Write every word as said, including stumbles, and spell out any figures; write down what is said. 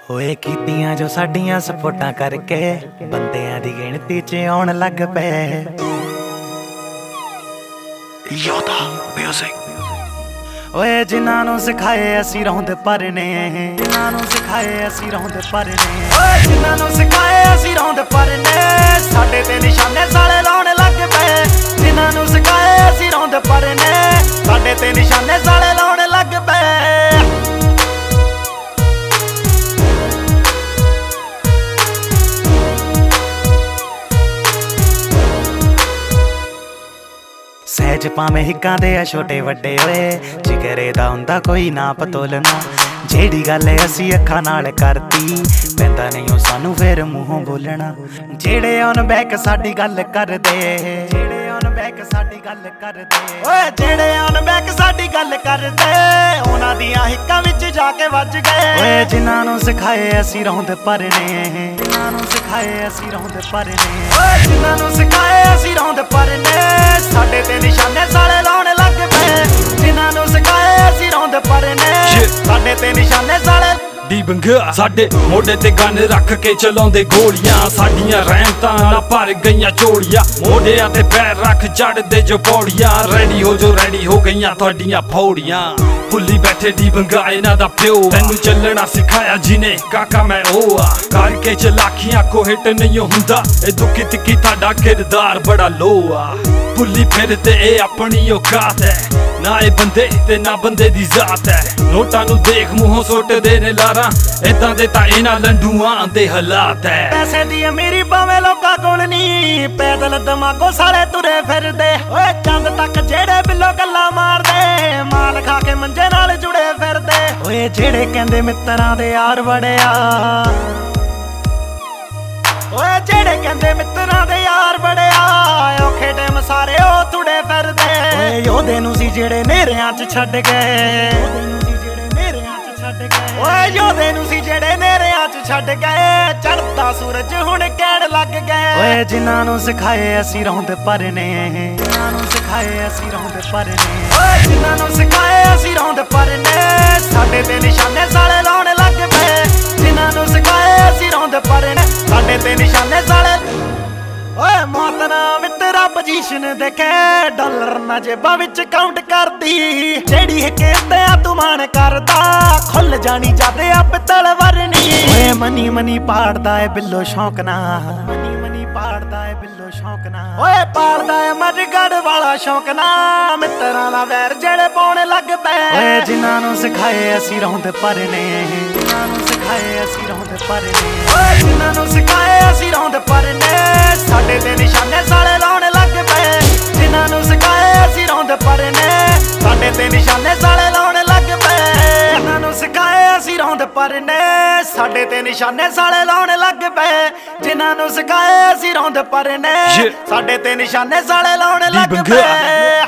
ਹੋਏ ਕੀਤੀਆਂ ਜੋ ਸਾਡੀਆਂ ਸਪੋਰਟਾਂ ਕਰਕੇ ਬੰਦਿਆਂ ਦੀ ਗਿਣਤੀ 'ਚ ਆਉਣ ਲੱਗ ਪਏ। ਯੋਧਾ ਮਿਊਜ਼ਿਕ। ਓਏ ਜਿਨ੍ਹਾਂ ਨੂੰ ਸਿਖਾਏ ਅਸੀਂ ਰਹੁੰਦੇ ਪਰਨੇ, ਜਿਨ੍ਹਾਂ ਨੂੰ ਸਿਖਾਏ ਅਸੀਂ ਰਹੁੰਦੇ ਪਰਨੇ, ਓਏ ਜਿਨ੍ਹਾਂ ਨੂੰ ਸਿਖਾਏ ਅਸੀਂ ਰਹੁੰਦੇ ਪਰਨੇ, ਸਾਡੇ ਤੇ ਨਿਸ਼ਾਨੇ ਸਾਲੇ ਲਾਉਣ ਲੱਗ ਪਏ। ਜਿਨ੍ਹਾਂ ਨੂੰ ਸਿਖਾਏ ਅਸੀਂ ਰਹੁੰਦੇ ਪਰਨੇ, ਸਾਡੇ ਤੇ ਨਿਸ਼ਾਨੇ ਸਾਲੇ ਲਾਉਣ ਲੱਗ ਪਏ। ਸਹਿਜ ਭਾਵੇਂ ਹਿੱਕਾਂ ਦੇ ਆ ਛੋਟੇ ਵੱਡੇ ਓਏ, ਜਿਗਰੇ ਦਾ ਹੁੰਦਾ ਕੋਈ ਨਾ ਪਤੋਲਣਾ। ਜਿਹੜੀ ਗੱਲ ਅਸੀਂ ਅੱਖਾਂ ਨਾਲ ਕਰਤੀ ਪੈਂਦਾ ਨਹੀਂ ਉਹ ਸਾਨੂੰ ਫੇਰ ਮੂੰਹੋਂ ਬੋਲਣਾ। ਜਿਹੜੇ ਔਨ ਬੈਕ ਸਾਡੀ ਗੱਲ ਕਰਦੇ, ਜਿਹੜੇ ਔਨ ਬੈਕ ਸਾਡੀ ਗੱਲ ਕਰਦੇ, ਓਏ ਜਿਹੜੇ ਔਨ ਬੈਕ ਸਾਡੀ ਗੱਲ ਕਰਦੇ, ਉਹਨਾਂ ਦੀਆਂ ਹਿੱਕਾਂ ਵਿੱਚ ਜਾ ਕੇ ਵੱਜ ਗਏ। ਓਏ ਜਿਨ੍ਹਾਂ ਨੂੰ ਸਿਖਾਏ ਅਸੀਂ ਰਹੁੰਦੇ ਪਰਨੇ, ਜਿਨ੍ਹਾਂ ਨੂੰ ਸਿਖਾਏ ਅਸੀਂ ਰਹੁੰਦੇ ਪਰਨੇ, ਓਏ ਜਿਨ੍ਹਾਂ ਨੂੰ ਸਿਖਾਏ ਅਸੀਂ ਰਹੁੰਦੇ ਪਰਨੇ, ਸਾਡੇ ਤੇ ਨਿਸ਼ਾਨੇ ਸਾਲੇ ਲਾਉਣ ਲੱਗ ਪਏ। ਜਿਨ੍ਹਾਂ ਨੂੰ ਸਿਖਾਏ ਅਸੀਂ ਰਹੁੰਦੇ ਪਰਨੇ, ਸਾਡੇ ਤੇ ਨਿਸ਼ਾਨੇ ਸਾਲੇ। ਡੀ ਬੰਗਾ ਸਾਡੇ ਮੋਢੇ ਤੇ ਗਨ ਰੱਖ ਕੇ ਚਲਾਉਂਦੇ ਗੋਲੀਆਂ, ਸਾਡੀਆਂ ਰਹਿਮਤਾਂ ਨਾ ਭਰ ਗਈਆਂ ਝੋਲੀਆਂ। ਮੋਢਿਆਂ ਤੇ ਪੈਰ ਰੱਖ ਚੜਦੇ ਜੋ ਪੌੜੀਆਂ, ਰੈਡੀ ਹੋ ਜੋ ਰੈਡੀ ਹੋ ਗਈਆਂ ਤੁਹਾਡੀਆਂ ਫੌੜੀਆਂ। ਭੁੱਲੀ ਬੈਠੇ ਡੀ ਬੰਗਾ ਇਹਨਾਂ ਦਾ ਪਿਓ, ਤੈਨੂੰ ਚੱਲਣਾ ਸਿਖਾਇਆ ਜਿਨੇ ਕਾਕਾ ਮੈਂ ਉਹ ਆ। ਕਰਕੇ ਚਲਾਕੀਆਂ ਕੋ ਹਿੱਟ ਨਹੀਂ ਹੁੰਦਾ, ਇਹ ਦੁੱਖੀ ਤਿੱਖੀ ਤੁਹਾਡਾ ਕਿਰਦਾਰ ਬੜਾ ਲੋ ਆ। ਭੁੱਲੀ ਫਿਰ ਤੇ ਇਹ ਆਪਣੀ ਔਕਾਤ ਹੈ, ਨਾ ਇਹ ਬੰਦੇ ਤੇ ਨਾ ਬੰਦੇ ਦੀ ਜ਼ਾਤ ਹੈ। ਨੋਟਾਂ ਨੂੰ ਦੇਖ ਮੂੰਹੋਂ ਸੁੱਟਦੇ ਨੇ ਲਾਰਾਂ, ਏਦਾਂ ਦੇ ਤਾਂ ਇਹਨਾਂ ਲੰਡੂਆਂ ਦੇ ਹਾਲਾਤ ਹੈ। ਪੈਸੇ ਦੀ ਅਮੀਰੀ ਭਾਵੇਂ ਲੋਕਾਂ ਕੋਲ ਨਹੀਂ, ਪੈਦਲ ਦਿਮਾਗੋਂ ਸਾਰੇ ਤੁਰੇ ਫਿਰਦੇ। ਓਏ ਚੰਦ ਤੱਕ ਜਿਹੜੇ ਬਿੱਲੋ ਗੱਲਾਂ ਮਾਰਦੇ, ਮਾਲ ਖਾ ਕੇ ਮੰਜੇ ਨਾਲ ਜੁੜੇ ਫਿਰਦੇ। ਓਏ ਜਿਹੜੇ ਕਹਿੰਦੇ ਮਿੱਤਰਾਂ ਦੇ ਯਾਰ ਬੜਿਆ, ਓਏ ਜਿਹੜੇ ਕਹਿੰਦੇ ਮਿੱਤਰਾਂ ਦੇ ਯਾਰ ਬੜਿਆ, ਔਖੇ ਟਾਈਮ ਸਾਰੇ ਉਹ ਤੁੜੇ ਫਿਰਦੇ। ਓਏ ਯੋਧੇ ਨੂੰ ਸੀ ਜਿਹੜੇ ਨੇਰਿਆਂ 'ਚ ਛੱਡ ਗਏ, ਓਏ ਯੋਧੇ ਨੂੰ ਸੀ ਜਿਹੜੇ ਨੇਰਿਆਂ 'ਚ ਛੱਡ ਗਏ। ਚੜ੍ਹਦਾ ਸੂਰਜ ਹੁਣ ਕਹਿਣ ਲੱਗ ਗਏ। ਓਏ ਜਿਨ੍ਹਾਂ ਨੂੰ ਸਿਖਾਏ ਅਸੀਂ ਰਹੁੰਦੇ ਪਰਨੇ, ਜਿਨ੍ਹਾਂ ਨੂੰ ਸਿਖਾਏ ਅਸੀਂ ਰਹੁੰਦੇ ਪਰਨੇ, ਓਏ ਜਿਨ੍ਹਾਂ ਨੂੰ ਸਿਖਾਏ ਅਸੀਂ ਰਹੁੰਦੇ ਪਰਨੇ, ਸਾਡੇ ਤੇ ਨਿਸ਼ਾਨੇ ਸਾਲੇ ਲਾਉਣ ਲੱਗ ਪਏ। ਜਿਨ੍ਹਾਂ ਨੂੰ ਸਿਖਾਏ ਅਸੀਂ ਰਹੁੰਦੇ ਪਰਨੇ, ਸਾਡੇ ਤੇ ਨਿਸ਼ਾਨੇ ਸਾਲੇ। ਓਏ ਮੌਤ ਨਾ ਮਿੱਤਰਾ ਪੋਜੀਸ਼ਨ ਦੇਖੇ, ਡਾਲਰ ਨਾ ਜੇਬਾਂ ਵਿੱਚ ਕਾਊਂਟ ਕਰਦੀ। ਜਿਹੜੀ ਹਿੱਕੇ ਉੱਤੇ ਆ ਤੂੰ ਮਾਣ ਕਰਦਾ, ਖੁੱਲ ਜਾਣੀ ਜਦ ਆ ਪਿੱਤਲ ਵਰਨੀ। ਓਏ ਮਨੀ ਮਨੀ ਪਾੜਦਾ ਏ ਬਿੱਲੋ ਸ਼ੌਂਕ ਨਾ, ਮਨੀ ਮਨੀ ਪਾੜਦਾ ਏ ਬਿੱਲੋ ਸ਼ੌਂਕ ਨਾ। ਓਏ ਪਾੜਦਾ ਏ ਮਰਗੜ ਵਾਲਾ ਸ਼ੌਂਕ ਨਾ, ਮਿੱਤਰਾਂ ਦਾ ਵੈਰ ਜਿਹੜੇ ਪਾਉਣ ਲੱਗ ਪਏ। ਓਏ ਜਿਨ੍ਹਾਂ ਨੂੰ ਸਿਖਾਏ ਅਸੀਂ ਰਹੁੰਦੇ ਪਰਨੇ, ਜਿਨ੍ਹਾਂ ਨੂੰ ਸਿਖਾਏ ਅਸੀਂ ਰਹੁੰਦੇ ਪਰਨੇ, ਓਏ ਜਿਨ੍ਹਾਂ ਨੂੰ ਸਿਖਾਏ ਅਸੀਂ ਰਹੁੰਦੇ ਪਰਨੇ, ਸਾਡੇ ਤੇ ਨਿਸ਼ਾਨੇ ਸਾਲੇ ਲਾਉਣ ਲੱਗ ਪਏ। ਜਿਨ੍ਹਾਂ ਨੂੰ ਸਿਖਾਏ ਅਸੀਂ ਰਹੁੰਦੇ ਪਰਨੇ, ਸਾਡੇ ਤੇ ਨਿਸ਼ਾਨੇ ਸਾਲੇ ਲਾਉਣ ਲੱਗ ਪਏ। ਜਿਨ੍ਹਾਂ ਨੂੰ ਸਿਖਾਏ ਅਸੀਂ ਰਹੁੰਦੇ ਪਰਨੇ, ਸਾਡੇ ਤੇ ਨਿਸ਼ਾਨੇ ਸਾਲੇ ਲਾਉਣ ਲੱਗ ਪਏ। ਜਿਨ੍ਹਾਂ ਨੂੰ ਸਿਖਾਏ ਅਸੀਂ ਰਹੁੰਦੇ ਪਰਨੇ, ਸਾਡੇ ਤੇ ਨਿਸ਼ਾਨੇ ਸਾਲੇ ਲਾਉਣ ਲੱਗ ਪਏ।